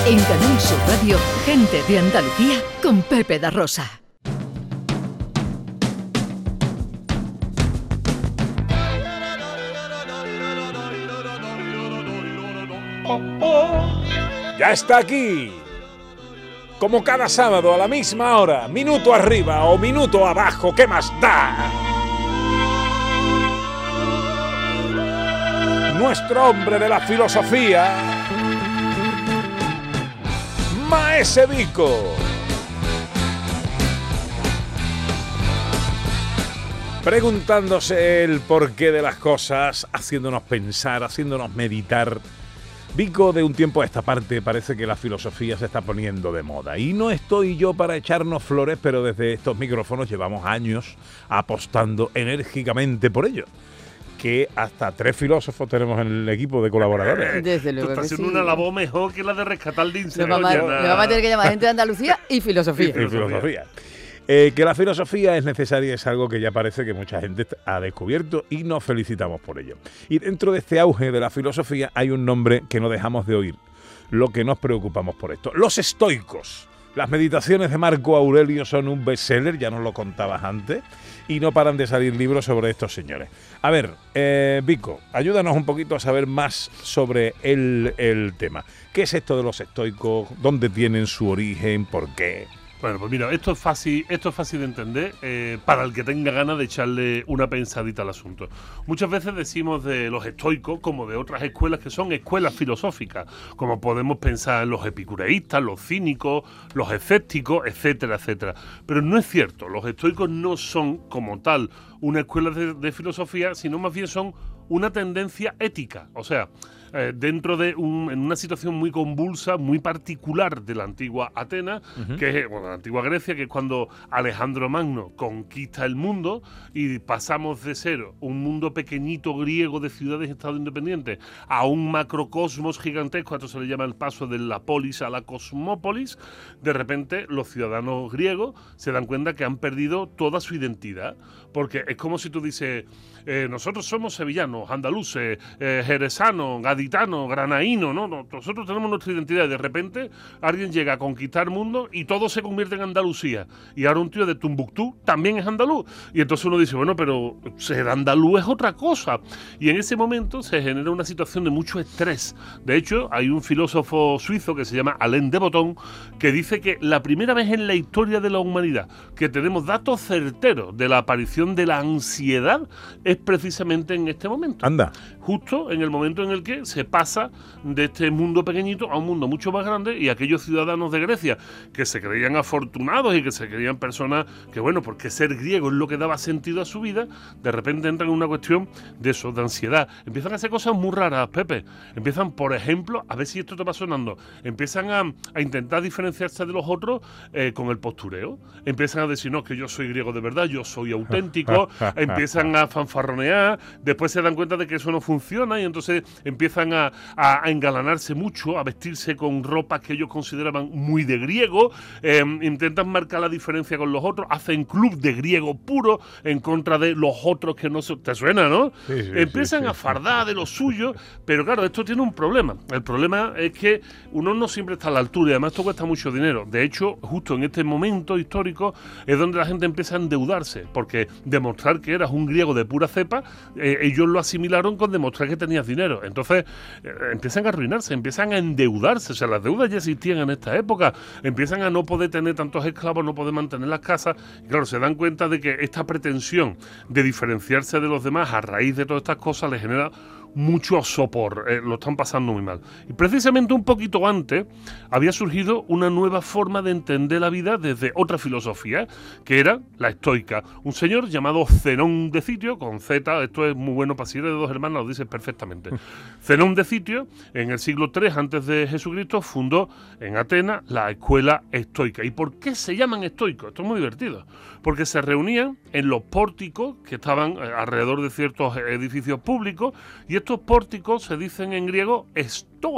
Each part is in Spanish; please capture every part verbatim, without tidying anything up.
En Canal Sur Radio, Gente de Andalucía con Pepe da Rosa. Oh, oh. Ya está aquí. Como cada sábado a la misma hora, minuto arriba o minuto abajo, ¿qué más da? Nuestro hombre de la filosofía, Maese Vico. Preguntándose el porqué de las cosas, haciéndonos pensar, haciéndonos meditar. Vico, de un tiempo a esta parte, parece que la filosofía se está poniendo de moda. Y no estoy yo para echarnos flores, pero desde estos micrófonos llevamos años apostando enérgicamente por ello. Que hasta tres filósofos tenemos en el equipo de colaboradores. Desde luego. Tú estás haciendo sí. una labor mejor que la de rescatar Lince. Le vamos, a, le vamos a tener que llamar gente de Andalucía y filosofía. Y filosofía. Y filosofía. Eh, que la filosofía es necesaria es algo que ya parece que mucha gente ha descubierto y nos felicitamos por ello. Y dentro de este auge de la filosofía hay un nombre que no dejamos de oír, lo que nos preocupamos por esto. Los estoicos. Las meditaciones de Marco Aurelio son un bestseller, ya nos lo contabas antes, y no paran de salir libros sobre estos señores. A ver, eh, Vico, ayúdanos un poquito a saber más sobre el, el tema. ¿Qué es esto de los estoicos? ¿Dónde tienen su origen? ¿Por qué? Bueno, pues mira, esto es fácil, esto es fácil de entender eh, para el que tenga ganas de echarle una pensadita al asunto. Muchas veces decimos de los estoicos como de otras escuelas que son escuelas filosóficas, como podemos pensar en los epicureístas, los cínicos, los escépticos, etcétera, etcétera. Pero no es cierto, los estoicos no son como tal una escuela de, de filosofía, sino más bien son una tendencia ética, o sea, eh, dentro de un, en una situación muy convulsa, muy particular de la antigua Atenas, uh-huh. que es, bueno, la antigua Grecia, que es cuando Alejandro Magno conquista el mundo y pasamos de ser un mundo pequeñito griego de ciudades y estados independientes a un macrocosmos gigantesco. Esto se le llama el paso de la polis a la cosmópolis. De repente los ciudadanos griegos se dan cuenta que han perdido toda su identidad, porque es como si tú dices, eh, nosotros somos sevillanos, andaluces, eh, jerezanos, gaditanos, granaínos, ¿no? Nosotros tenemos nuestra identidad y de repente alguien llega a conquistar el mundo y todo se convierte en Andalucía. Y ahora un tío de Tumbuctú también es andaluz. Y entonces uno dice, bueno, pero ser andaluz es otra cosa. Y en ese momento se genera una situación de mucho estrés. De hecho, hay un filósofo suizo que se llama Alain de Botton que dice que la primera vez en la historia de la humanidad que tenemos datos certeros de la aparición de la ansiedad es precisamente en este momento. Anda. Justo en el momento en el que se pasa de este mundo pequeñito a un mundo mucho más grande, y aquellos ciudadanos de Grecia que se creían afortunados y que se creían personas que, bueno, porque ser griego es lo que daba sentido a su vida, de repente entran en una cuestión de eso, de ansiedad. Empiezan a hacer cosas muy raras, Pepe. Empiezan, por ejemplo, a ver si esto te va sonando, empiezan a, a intentar diferenciarse de los otros eh, con el postureo. Empiezan a decir, no, que yo soy griego de verdad, yo soy auténtico. Empiezan a fanfarronear, después se dan cuenta de que eso no funciona y entonces empiezan a, a, a engalanarse mucho, a vestirse con ropas que ellos consideraban muy de griego, eh, intentan marcar la diferencia con los otros, hacen club de griego puro en contra de los otros que no se... ¿Te suena, no? Sí, sí, empiezan sí, sí. a fardar de lo suyo, pero claro, esto tiene un problema. El problema es que uno no siempre está a la altura y además esto cuesta mucho dinero. De hecho, justo en este momento histórico es donde la gente empieza a endeudarse, porque demostrar que eras un griego de pura cepa, eh, ellos lo asimilaron con demostrar que tenías dinero. Entonces eh, empiezan a arruinarse, empiezan a endeudarse. O sea, las deudas ya existían en esta época. Empiezan a no poder tener tantos esclavos, no poder mantener las casas. Y claro, se dan cuenta de que esta pretensión de diferenciarse de los demás a raíz de todas estas cosas les genera mucho sopor, eh, lo están pasando muy mal. Y precisamente un poquito antes había surgido una nueva forma de entender la vida desde otra filosofía, que era la estoica. Un señor llamado Zenón de Citio, con Z, esto es muy bueno para si eres de dos hermanos, lo dices perfectamente. Zenón de Citio, en el siglo tres antes de Jesucristo, fundó en Atenas la escuela estoica. ¿Y por qué se llaman estoicos? Esto es muy divertido. Porque se reunían en los pórticos que estaban alrededor de ciertos edificios públicos, y estos pórticos se dicen en griego estoa.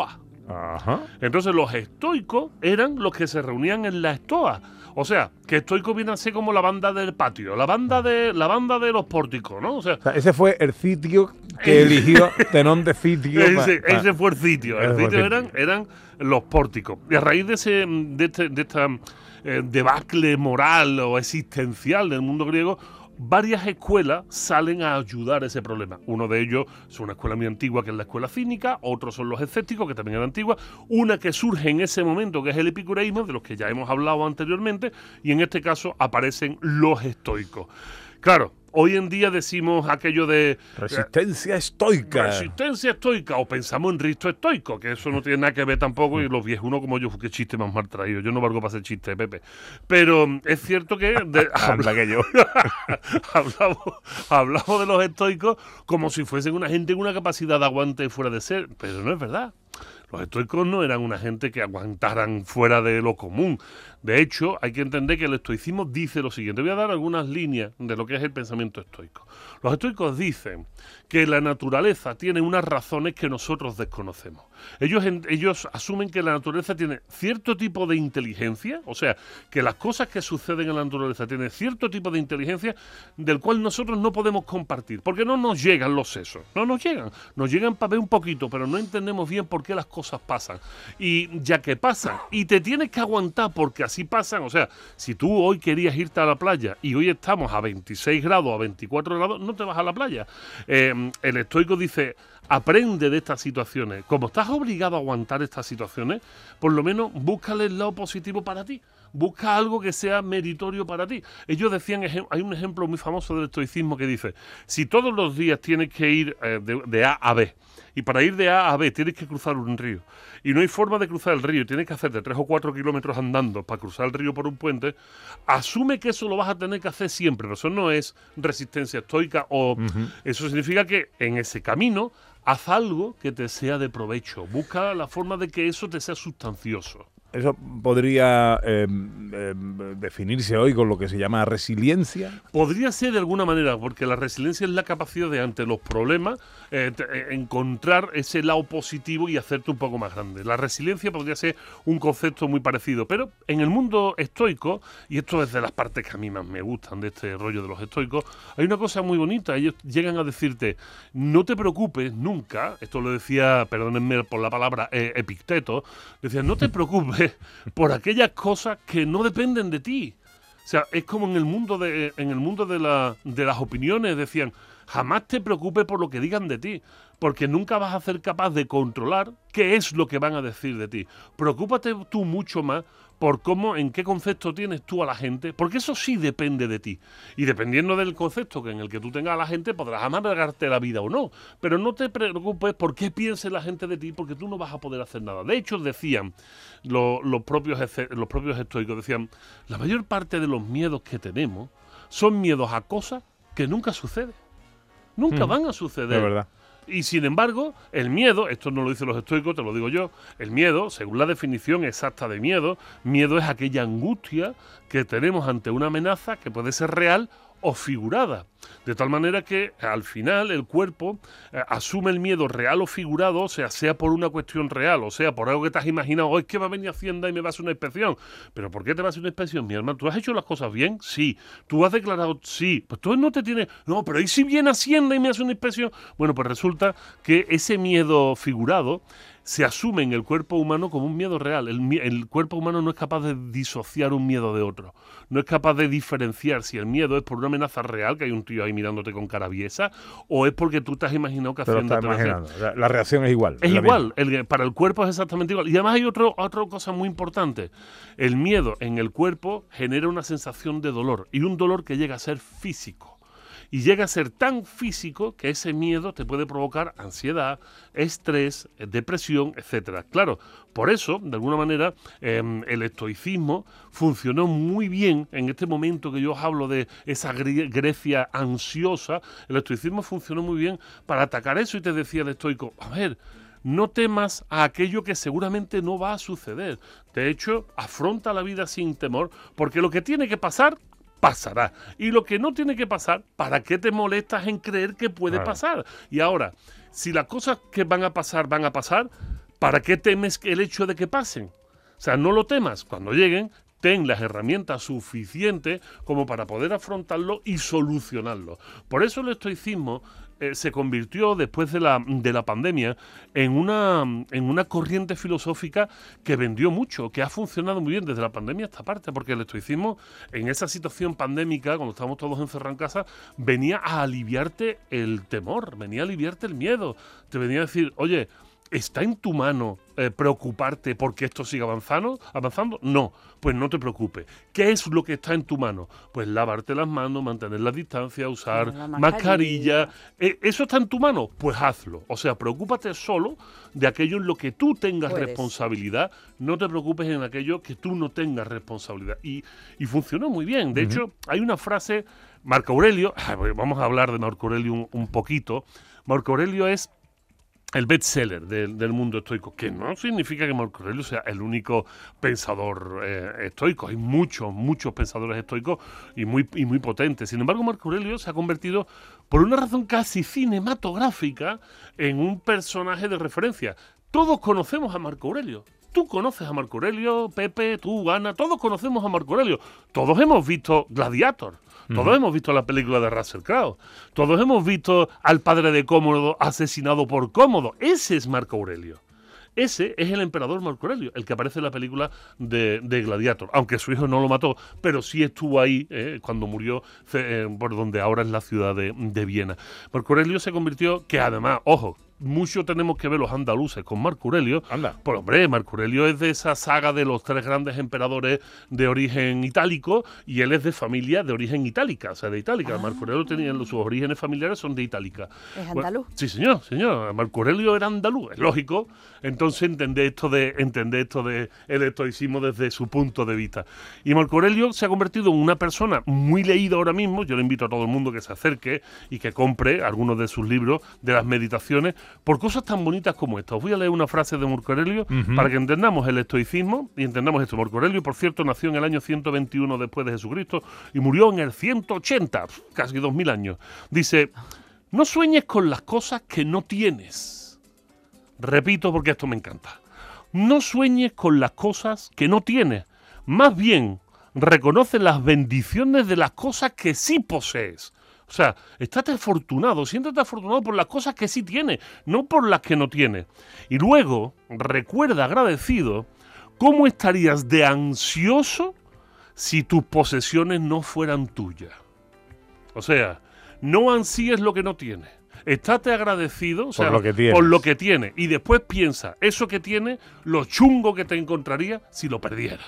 Ajá. Entonces los estoicos eran los que se reunían en la estoa. O sea, que estoico viene a ser como la banda del patio, la banda de la banda de los pórticos, ¿no? O sea, O sea, ese fue el sitio que eligió Zenón de sitio. ese, pa- pa- ese fue el sitio. El Ese fue el sitio sitio. eran, eran los pórticos. Y a raíz de ese de, este, de esta eh, debacle moral o existencial del mundo griego, varias escuelas salen a ayudar a ese problema. Uno de ellos es una escuela muy antigua, que es la escuela cínica. Otros son los escépticos, que también era antigua. Una que surge en ese momento, que es el epicureísmo, de los que ya hemos hablado anteriormente. Y en este caso aparecen los estoicos. Claro, hoy en día decimos aquello de Resistencia estoica. resistencia estoica, o pensamos en Risto estoico, que eso no tiene nada que ver tampoco, y los viejunos como yo, qué chiste más mal traído. Yo no valgo para hacer chiste, Pepe. Pero mm, es cierto que de- Anda que yo. hablamos, hablamos de los estoicos como si fuesen una gente con una capacidad de aguante fuera de ser, pero no es verdad. Los estoicos no eran una gente que aguantaran fuera de lo común. De hecho, hay que entender que el estoicismo dice lo siguiente. Voy a dar algunas líneas de lo que es el pensamiento estoico. Los estoicos dicen que la naturaleza tiene unas razones que nosotros desconocemos. Ellos, en- ellos asumen que la naturaleza tiene cierto tipo de inteligencia, o sea, que las cosas que suceden en la naturaleza tienen cierto tipo de inteligencia del cual nosotros no podemos compartir, porque no nos llegan los sesos, no nos llegan, nos llegan para ver un poquito, pero no entendemos bien por qué las cosas pasan. Y ya que pasan, y te tienes que aguantar porque así pasan, o sea, si tú hoy querías irte a la playa y hoy estamos a veintiséis grados, a veinticuatro grados, no te vas a la playa. Eh, el estoico dice, aprende de estas situaciones. Como estás obligado a aguantar estas situaciones, por lo menos búscale el lado positivo para ti. Busca algo que sea meritorio para ti. Ellos decían, ejem- hay un ejemplo muy famoso del estoicismo que dice, si todos los días tienes que ir eh, de, de A a B, y para ir de A a B tienes que cruzar un río, y no hay forma de cruzar el río, tienes que hacerte tres o cuatro kilómetros andando para cruzar el río por un puente, asume que eso lo vas a tener que hacer siempre, pero eso no es resistencia estoica, o eso significa que en ese camino haz algo que te sea de provecho, busca la forma de que eso te sea sustancioso. Eso podría eh, eh, definirse hoy con lo que se llama resiliencia. Podría ser de alguna manera, porque la resiliencia es la capacidad de, ante los problemas, eh, te- eh, encontrar ese lado positivo y hacerte un poco más grande. La resiliencia podría ser un concepto muy parecido, pero en el mundo estoico, y esto es de las partes que a mí más me gustan de este rollo de los estoicos, hay una cosa muy bonita. Ellos llegan a decirte, no te preocupes nunca, esto lo decía, perdónenme por la palabra, eh, Epicteto, decía, no te preocupes por aquellas cosas que no dependen de ti. O sea, es como en el mundo de, en el mundo de, la, de las opiniones, decían, jamás te preocupes por lo que digan de ti, porque nunca vas a ser capaz de controlar qué es lo que van a decir de ti. Preocúpate tú mucho más por cómo, en qué concepto tienes tú a la gente, porque eso sí depende de ti. Y dependiendo del concepto que en el que tú tengas a la gente, podrás amargarte la vida o no. Pero no te preocupes por qué piense la gente de ti, porque tú no vas a poder hacer nada. De hecho, decían lo- los, propios, ece- los propios estoicos, decían, la mayor parte de los miedos que tenemos son miedos a cosas que nunca suceden. Nunca Mm, van a suceder. Es verdad. Y sin embargo, el miedo, esto no lo dicen los estoicos, te lo digo yo, el miedo, según la definición exacta de miedo, miedo es aquella angustia que tenemos ante una amenaza que puede ser real o figurada. De tal manera que al final el cuerpo eh, asume el miedo real o figurado, o sea, sea por una cuestión real, o sea, por algo que te has imaginado, oh, es que va a venir Hacienda y me va a hacer una inspección. ¿Pero por qué te va a hacer una inspección, mi hermano? ¿Tú has hecho las cosas bien? Sí. ¿Tú has declarado? Sí. Pues tú no te tienes... No, pero ¿y si viene Hacienda y me hace una inspección? Bueno, pues resulta que ese miedo figurado se asume en el cuerpo humano como un miedo real. El, mi- el cuerpo humano no es capaz de disociar un miedo de otro. No es capaz de diferenciar si el miedo es por una amenaza real, que hay un tío ahí mirándote con cara aviesa, o es porque tú te has imaginado que Te lo Hacienda estás te va a hacer. imaginando. La, la reacción es igual. Es la igual, el- para el cuerpo es exactamente igual. Y además hay otro, otra cosa muy importante. El miedo en el cuerpo genera una sensación de dolor, y un dolor que llega a ser físico. Y llega a ser tan físico que ese miedo te puede provocar ansiedad, estrés, eh, depresión, etcétera. Claro, por eso, de alguna manera, eh, el estoicismo funcionó muy bien en este momento que yo os hablo de esa Gre- Grecia ansiosa. El estoicismo funcionó muy bien para atacar eso, y te decía el estoico, a ver, no temas a aquello que seguramente no va a suceder. De hecho, afronta la vida sin temor, porque lo que tiene que pasar, pasará. Y lo que no tiene que pasar, ¿para qué te molestas en creer que puede Claro. pasar? Y ahora, si las cosas que van a pasar van a pasar, ¿para qué temes el hecho de que pasen? O sea, no lo temas. Cuando lleguen, ten las herramientas suficientes como para poder afrontarlo y solucionarlo. Por eso el estoicismo eh, se convirtió después de la, de la pandemia en una, en una corriente filosófica que vendió mucho, que ha funcionado muy bien desde la pandemia hasta parte, porque el estoicismo en esa situación pandémica, cuando estábamos todos encerrados en casa, venía a aliviarte el temor, venía a aliviarte el miedo, te venía a decir, oye, ¿está en tu mano eh, preocuparte porque esto siga avanzando? ¿Avanzando? No, pues no te preocupes. ¿Qué es lo que está en tu mano? Pues lavarte las manos, mantener la distancia, usar la mascarilla. mascarilla. Eh, ¿Eso está en tu mano? Pues hazlo. O sea, preocúpate solo de aquello en lo que tú tengas Puedes. responsabilidad. No te preocupes en aquello que tú no tengas responsabilidad. Y, y funcionó muy bien. De uh-huh. hecho, hay una frase, Marco Aurelio, vamos a hablar de Marco Aurelio un, un poquito. Marco Aurelio es el bestseller de, del mundo estoico, que no significa que Marco Aurelio sea el único pensador eh, estoico. Hay muchos, muchos pensadores estoicos y muy, y muy potentes. Sin embargo, Marco Aurelio se ha convertido, por una razón casi cinematográfica, en un personaje de referencia. Todos conocemos a Marco Aurelio. Tú conoces a Marco Aurelio, Pepe, tú, Ana, todos conocemos a Marco Aurelio. Todos hemos visto Gladiator. Todos uh-huh. hemos visto la película de Russell Crowe. Todos hemos visto al padre de Cómodo asesinado por Cómodo. Ese es Marco Aurelio. Ese es el emperador Marco Aurelio, el que aparece en la película de, de Gladiator. Aunque su hijo no lo mató, pero sí estuvo ahí eh, cuando murió, eh, por donde ahora es la ciudad de, de Viena. Marco Aurelio se convirtió, que además, ojo, mucho tenemos que ver los andaluces con Marco Aurelio. Anda. Pues hombre, Marco Aurelio es de esa saga de los tres grandes emperadores de origen itálico y él es de familia de origen itálica, o sea, de itálica. Ah. Marco Aurelio tenía sus orígenes familiares son de itálica. ¿Es andaluz? Bueno, sí, señor, señor. Marco Aurelio era andaluz, es lógico. Entonces entender esto de entender esto de el estoicismo desde su punto de vista. Y Marco Aurelio se ha convertido en una persona muy leída ahora mismo. Yo le invito a todo el mundo que se acerque y que compre algunos de sus libros de las meditaciones, por cosas tan bonitas como esta. Os voy a leer una frase de Marco Aurelio uh-huh. para que entendamos el estoicismo y entendamos esto. Marco Aurelio, por cierto, nació en el año ciento veintiuno después de Jesucristo y murió en el ciento ochenta, casi dos mil años. Dice, no sueñes con las cosas que no tienes. Repito porque esto me encanta. No sueñes con las cosas que no tienes. Más bien, reconoce las bendiciones de las cosas que sí posees. O sea, estate afortunado, siéntate afortunado por las cosas que sí tienes, no por las que no tienes. Y luego, recuerda agradecido cómo estarías de ansioso si tus posesiones no fueran tuyas. O sea, no ansíes lo que no tienes. Estate agradecido, o sea, por lo que tienes. Por lo que tienes. Y después piensa, eso que tienes, lo chungo que te encontraría si lo perdieras.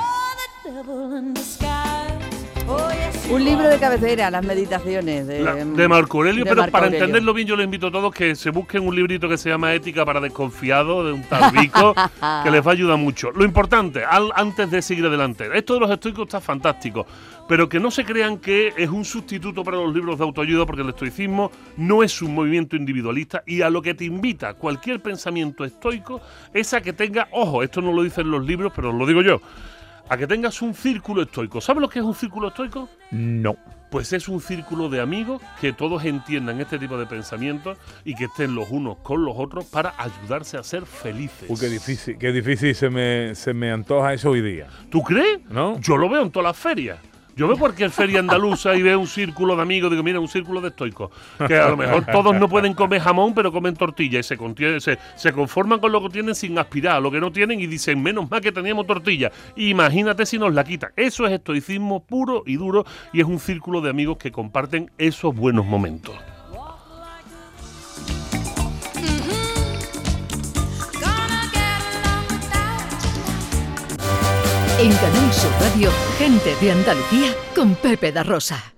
Un libro de cabecera, las meditaciones de, La, de Marco Aurelio, de pero Marco para Aurelio. entenderlo bien yo les invito a todos que se busquen un librito que se llama Ética para Desconfiados, de un tal Vico, que les va a ayudar mucho. Lo importante, al, antes de seguir adelante, esto de los estoicos está fantástico, pero que no se crean que es un sustituto para los libros de autoayuda, porque el estoicismo no es un movimiento individualista y a lo que te invita cualquier pensamiento estoico es a que tenga, ojo, esto no lo dicen los libros, pero lo digo yo, a que tengas un círculo estoico. ¿Sabes lo que es un círculo estoico? No. Pues es un círculo de amigos que todos entiendan este tipo de pensamientos y que estén los unos con los otros para ayudarse a ser felices. Uy, qué difícil, qué difícil se me, se me antoja eso hoy día. ¿Tú crees? ¿No? Yo lo veo en todas las ferias. Yo veo cualquier feria andaluza y veo un círculo de amigos, digo, mira, un círculo de estoicos, que a lo mejor todos no pueden comer jamón, pero comen tortilla y se, contiene, se, se conforman con lo que tienen sin aspirar a lo que no tienen y dicen, menos mal que teníamos tortilla. Imagínate si nos la quitan. Eso es estoicismo puro y duro y es un círculo de amigos que comparten esos buenos momentos. En Canal Sur Radio, Gente de Andalucía con Pepe da Rosa.